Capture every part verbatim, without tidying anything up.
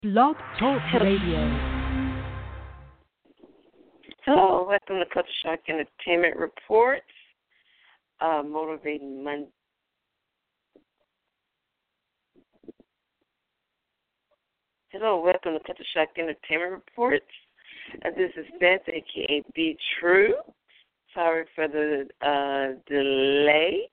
Blog Talk Radio. Hello, welcome to Culture Shock Entertainment Reports, uh, Motivating Monday. Hello, welcome to Culture Shock Entertainment Reports. Uh, this is Beth, aka Be True. Sorry for the uh, delay.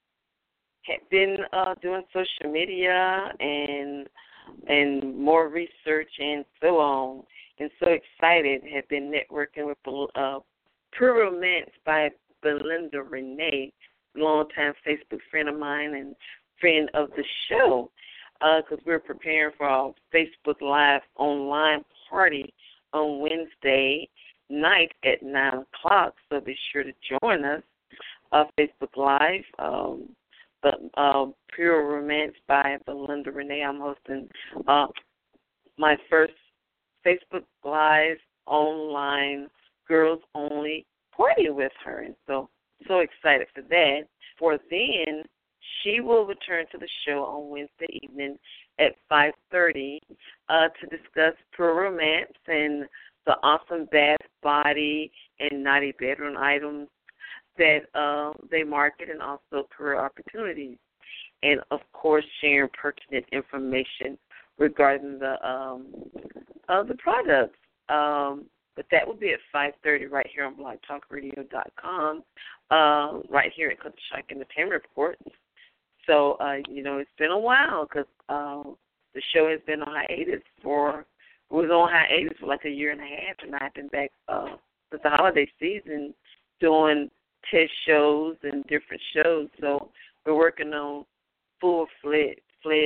Had been uh, doing social media and and more research and so on. And so excited, have been networking with uh, Pure Romance by Belinda Renee, longtime Facebook friend of mine and friend of the show, because uh, we're preparing for our Facebook Live online party on Wednesday night at nine o'clock, so be sure to join us, uh, Facebook Live. Um, but uh, Pure Romance by Belinda Renee. I'm hosting uh, my first Facebook Live online girls only party with her, and so so excited for that. For then, she will return to the show on Wednesday evening at five thirty uh, to discuss Pure Romance and the awesome bath, body, and naughty bedroom items that uh, they market, and also career opportunities, and of course sharing pertinent information regarding the um, uh, the products. Um, but that will be at five thirty right here on blog talk radio dot com, uh, right here at Culture Shock Entertainment Report. So, uh, you know, it's been a while because uh, the show has been on hiatus for, it was on hiatus for like a year and a half, and I've been back uh, with the holiday season doing test shows and different shows. So we're working on full-fledged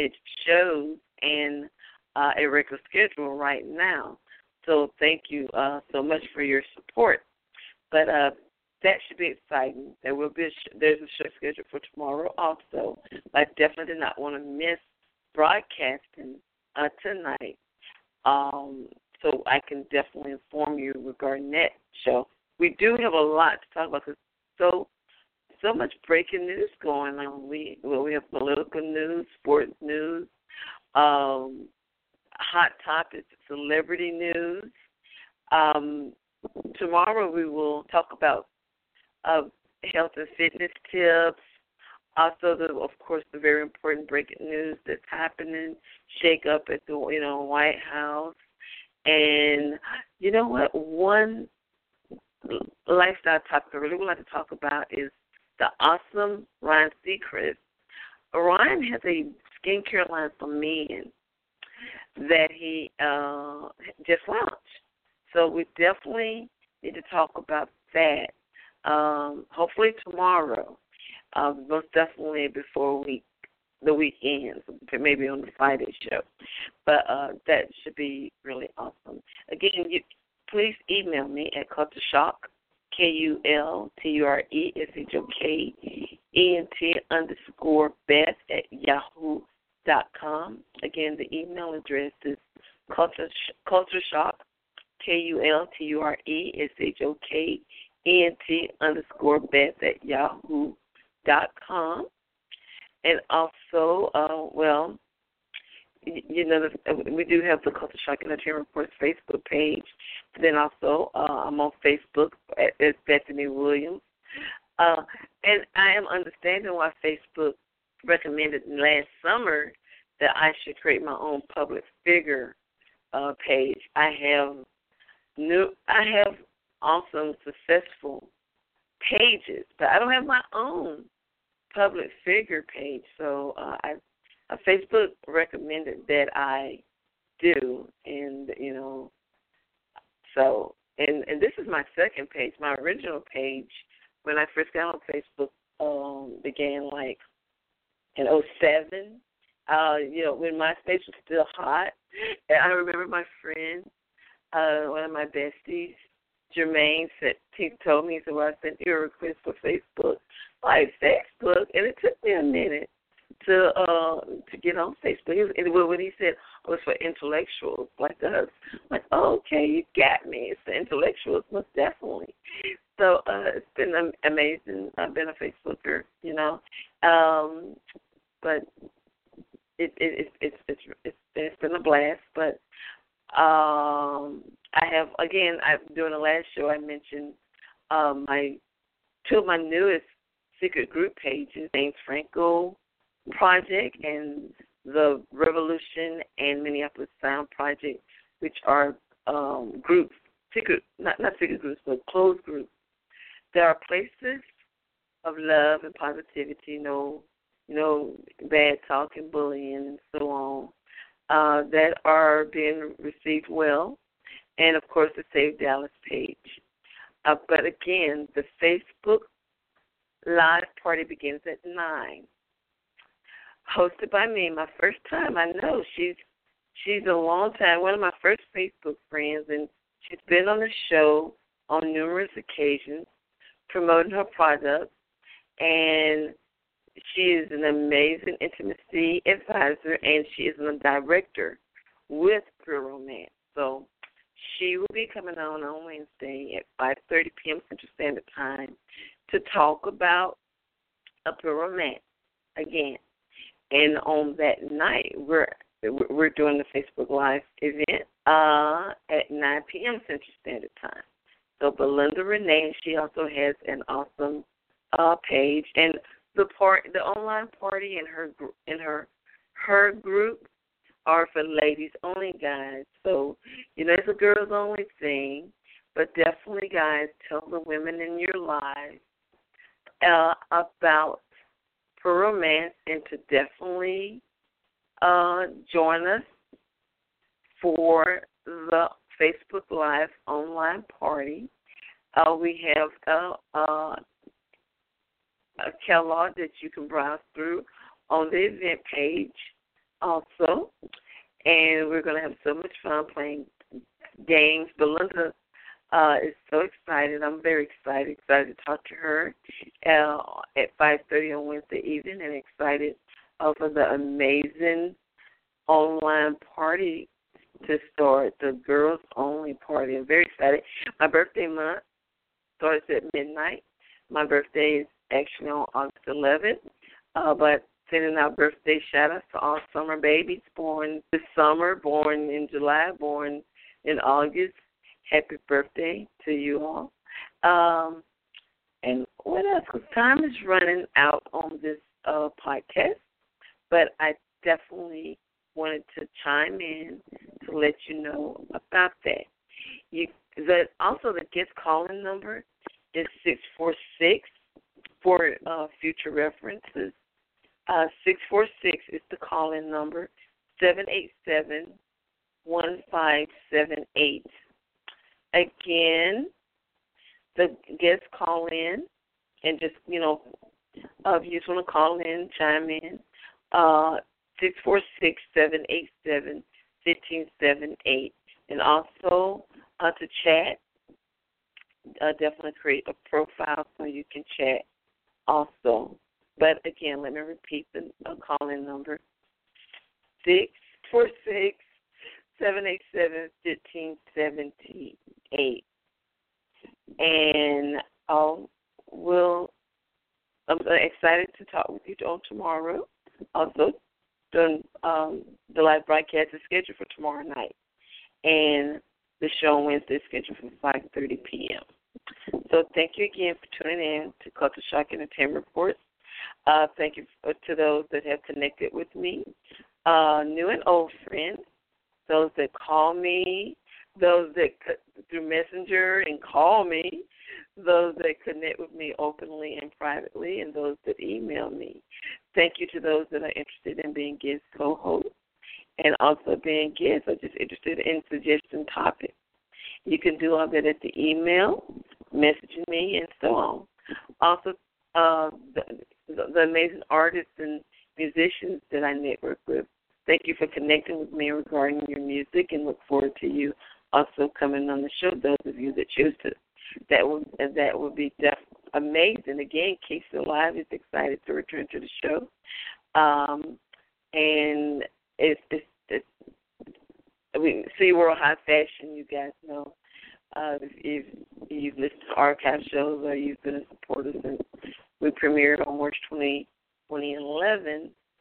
shows and uh, a regular schedule right now. So thank you uh, so much for your support. But uh, that should be exciting. There will be a sh- there's a show scheduled for tomorrow also. I definitely did not want to miss broadcasting uh, tonight. Um, so I can definitely inform you regarding that show. We do have a lot to talk about because so so much breaking news going on. We well, we have political news, sports news, um, hot topics, celebrity news. Um, tomorrow we will talk about uh, health and fitness tips. Also, the, of course, the very important breaking news that's happening, shake up at the you know White House, and you know what? One lifestyle topic I really would like to talk about is the awesome Ryan Seacrest. Ryan has a skincare line for men that he uh, just launched. So we definitely need to talk about that. Um, hopefully tomorrow, uh, most definitely before week the weekend, maybe on the Friday show. But uh, that should be really awesome. Again, you please email me at Culture Shock, K U L T U R E S H O K E N T underscore Beth at yahoo dot com. Again, the email address is Culture, Culture Shock, K U L T U R E S H O K E N T underscore Beth at yahoo dot com. And also, uh, well, you know, we do have the Culture Shock Entertainment Reports Facebook page. Then also, uh, I'm on Facebook as Bethany Williams. Uh, and I am understanding why Facebook recommended last summer that I should create my own public figure uh, page. I have new, I have awesome, successful pages, but I don't have my own public figure page. So uh, I Uh, Facebook recommended that I do, and you know, so and and this is my second page. My original page, when I first got on Facebook, um, began like in oh seven. Uh, you know, when MySpace was still hot, and I remember my friend, uh, one of my besties, Jermaine, said he told me, he said, "Well, I sent you a request for Facebook." Like Facebook, and it took me a minute to uh to get on Facebook. He was, and when he said oh, it's for intellectuals like us, I'm like, oh, okay, you got me. It's for intellectuals, most definitely. So uh, it's been amazing. I've been a Facebooker, you know. Um, but it, it, it, it's, it's, it's, it's been a blast, but um, I have, again, I, during the last show I mentioned um, my two of my newest secret group pages, James Franco Project and the Revolution and Minneapolis Sound Project, which are um, groups, secret, not, not secret groups, but closed groups. There are places of love and positivity, no, you know, bad talk and bullying and so on, uh, that are being received well, and, of course, the Save Dallas page. Uh, but, again, the Facebook Live party begins at nine. Hosted by me, my first time. I know she's she's a long time, one of my first Facebook friends, and she's been on the show on numerous occasions promoting her product, and she is an amazing intimacy advisor, and she is a director with Pure Romance. So she will be coming on on Wednesday at five thirty p.m. Central Standard Time to talk about a Pure Romance again. And on that night, we're we're doing the Facebook Live event uh, at nine p.m. Central Standard Time. So Belinda Renee, she also has an awesome uh, page, and the part, the online party and her in her her group are for ladies only, guys. So you know it's a girls only thing, but definitely, guys, tell the women in your lives uh, about Pure Romance and to definitely uh, join us for the Facebook Live online party. Uh, we have uh, uh, a catalog that you can browse through on the event page also. And we're going to have so much fun playing games. Belinda uh, is so excited. I'm very excited, excited to talk to her uh, at five thirty on Wednesday evening, and excited uh, for the amazing online party to start, the girls only party. I'm very excited. My birthday month starts at midnight. My birthday is actually on August eleventh, uh, but sending out birthday shout-outs to all summer babies born this summer, born in July, born in August. Happy birthday to you all. Um, and what else? Because time is running out on this uh, podcast, but I definitely wanted to chime in to let you know about that. You, the, also, the guest calling number is six four six for uh, future references. Uh, six four six is the call-in number, seven eight seven, one five seven eight. Again, the guests call in and just, you know, uh, if you just want to call in, chime in, uh, six four six, seven eight seven, one five seven eight. And also uh, to chat, uh, definitely create a profile so you can chat also. But, again, let me repeat the uh, call-in number, six four six, seven eight seven, one five seven eight. And I'll, we'll, I'm excited to talk with you on tomorrow. Also, the, um, the live broadcast is scheduled for tomorrow night. And the show on Wednesday is scheduled for five thirty p.m. So thank you again for tuning in to Culture Shock Entertainment Reports. Uh, thank you for, to those that have connected with me, uh, new and old friends, those that call me, those that through Messenger and call me, those that connect with me openly and privately, and those that email me. Thank you to those that are interested in being guest co-hosts and also being guests or just interested in suggesting topics. You can do all that at the email, messaging me, and so on. Also, uh, the, the amazing artists and musicians that I network with, thank you for connecting with me regarding your music, and look forward to you also coming on the show, those of you that choose to. That would that would be def- amazing. Again, Casey Live is excited to return to the show. Um, and it's, it's, it's we SeaWorld High Fashion, you guys know. Uh, if, if you've listened to archive shows or you've been a supporter since we premiered on March twentieth, twenty eleven,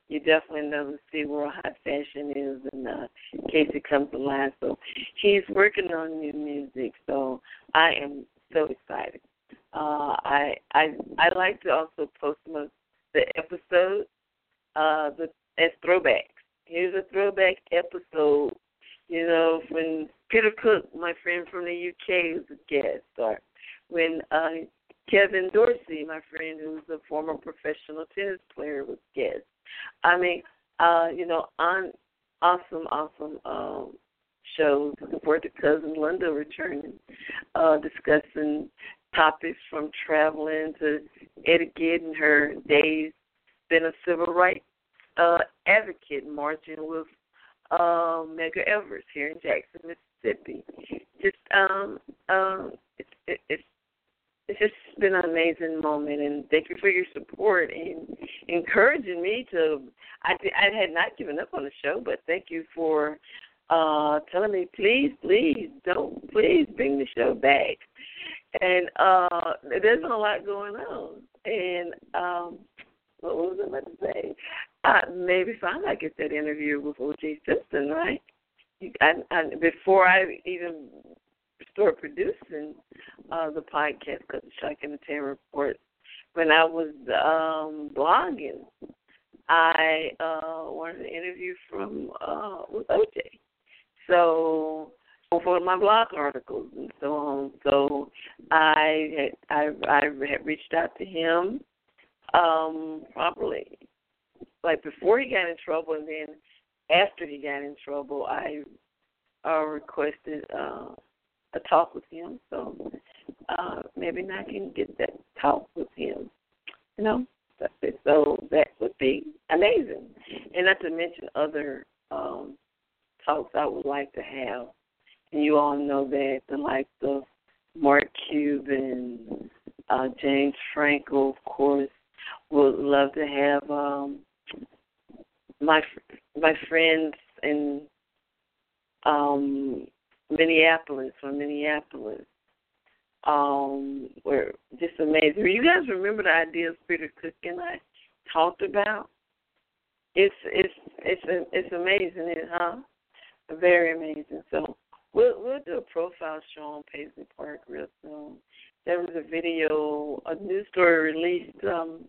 you definitely know to see where high fashion is in uh, case it comes alive. So he's working on new music, so I am so excited. Uh, I I I like to also post some of the episodes uh, the, as throwbacks. Here's a throwback episode, you know, when Peter Cook, my friend from the U K, was a guest, or when uh, Kevin Dorsey, my friend who's a former professional tennis player, was guest. I mean, uh, you know, on awesome, awesome um, shows. Looking forward to Cousin Linda returning, uh, discussing topics from traveling to etiquette in her days, been a civil rights uh, advocate, marching with uh, Medgar Evers here in Jackson, Mississippi. Just um, um, it's it, it's it's just been an amazing moment, and thank you for your support and encouraging me to. I I had not given up on the show, but thank you for uh, telling me, please, please don't, please bring the show back. And uh, there's been a lot going on, and um, what was I about to say? Uh, maybe if I might get that interview with O J Simpson, right? I, I, before I even started producing uh, the podcast, because the Shock Entertainment Report, when I was um, blogging, I uh, wanted an interview from uh, with O J. So for my blog articles and so on. So I had, I, I had reached out to him um, probably like before he got in trouble, and then after he got in trouble, I uh, requested uh, a talk with him. So uh, maybe now I can get that talk with him. You know, that's it. So that would be amazing, and not to mention other um, talks I would like to have. And you all know that the likes of Mark Cuban, uh, James Franco, of course, would love to have um, my my friends in um, Minneapolis, from Minneapolis. Um, were just amazing. You guys remember the ideas Peter Cook and I talked about? It's it's it's it's amazing, huh? Very amazing. So we'll we'll do a profile show on Paisley Park real soon. There was a video, a news story released um,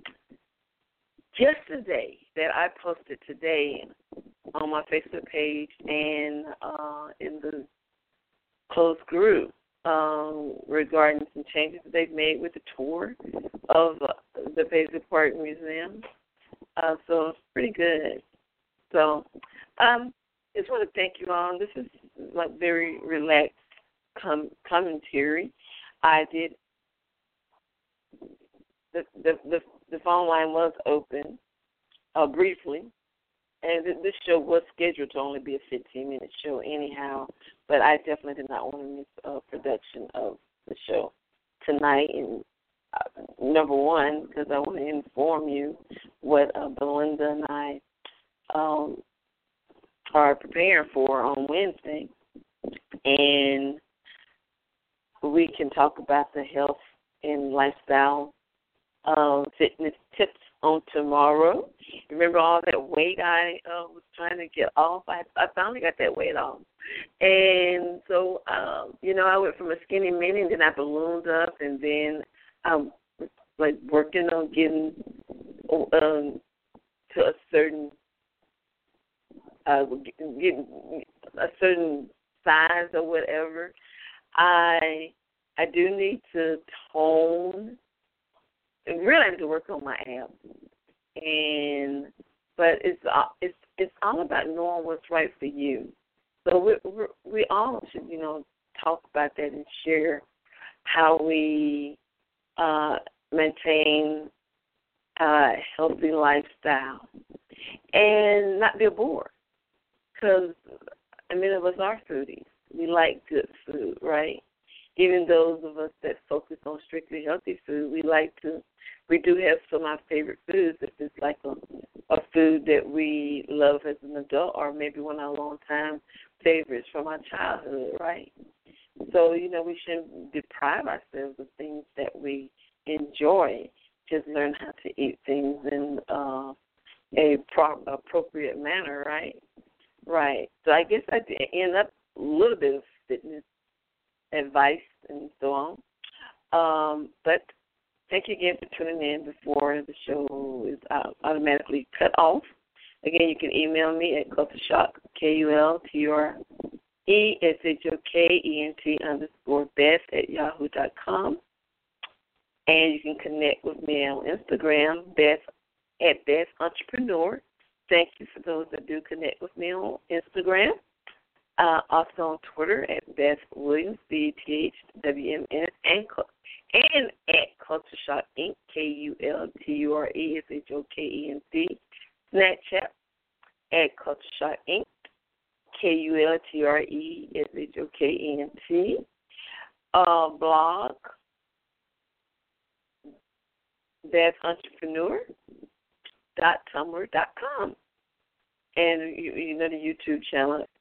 yesterday that I posted today on my Facebook page and uh, in the closed group um, regarding some changes that they've made with the tour of uh, the Paisley Park Museum. Uh, so it's pretty good. So um, I just want to thank you all. This is like very relaxed com- commentary. I did the the the, the phone line was open uh, briefly, and th- this show was scheduled to only be a fifteen minute show anyhow. But I definitely did not want to miss a production of the show tonight. And uh, number one, because I want to inform you what uh, Belinda and I um, are preparing for on Wednesday, and we can talk about the health and lifestyle uh, fitness tips on tomorrow. Remember all that weight I uh, was trying to get off? I, I finally got that weight off. And so, um, you know, I went from a skinny mini, and then I ballooned up, and then I'm like working on getting um, to a certain uh, getting a certain size or whatever. I I do need to tone. Really, I need to work on my abs, and but it's it's it's all about knowing what's right for you. So we we we all should, you know, talk about that and share how we uh, maintain a healthy lifestyle and not be a bore. Because many of us are foodies. We like good food, right? Even those of us that focus on strictly healthy food, we like to, we do have some of our favorite foods. If it's like a, a food that we love as an adult, or maybe one of our long-time favorites from our childhood, right? So, you know, we shouldn't deprive ourselves of things that we enjoy. Just learn how to eat things in uh, a pro- appropriate manner, right? Right. So I guess I did end up a little bit of fitness advice and so on. Um, but thank you again for tuning in before the show is uh, automatically cut off. Again, you can email me at cultureshock, K U L T U R E S H O K E N T underscore Beth at yahoo dot com. And you can connect with me on Instagram, Beth at Beth Entrepreneur. Thank you for those that do connect with me on Instagram. Uh, also on Twitter at Beth Williams, B E T H W M N, and, and at Culture Shock Incorporated, K U L T U R E S H O K E N T. Snapchat at Culture Shock Incorporated, K U L T R E S H O K E N T. Uh, blog, Beth Entrepreneur dot tumblr dot com. And, you, you know, the YouTube channel